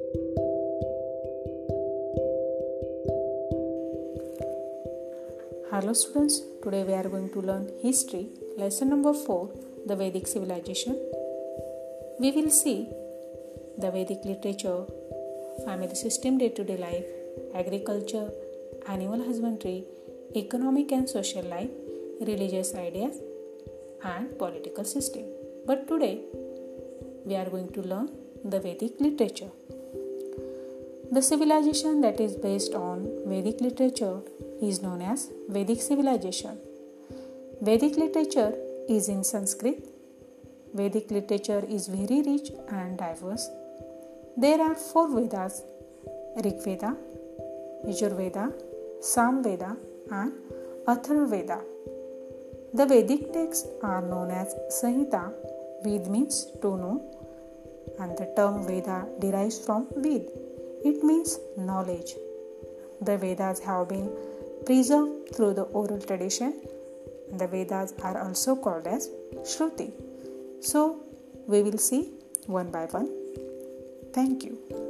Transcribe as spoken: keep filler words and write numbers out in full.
Hello students, today we are going to learn history, lesson number four, the Vedic civilization. We will see the Vedic literature, family system, day-to-day life, agriculture, animal husbandry, economic and social life, religious ideas and political system. But today we are going to learn the Vedic literature. The civilization that is based on Vedic literature is known as Vedic civilization. Vedic literature is in Sanskrit. Vedic literature is very rich and diverse. There are four Vedas: Rig Veda, Yajur Veda, Sam Veda and Atharva Veda. The Vedic texts are known as Samhita. Ved means to know, and the term Veda derives from Ved. It means knowledge. The Vedas have been preserved through the oral tradition. The Vedas are also called as Shruti. So, we will see one by one. Thank you.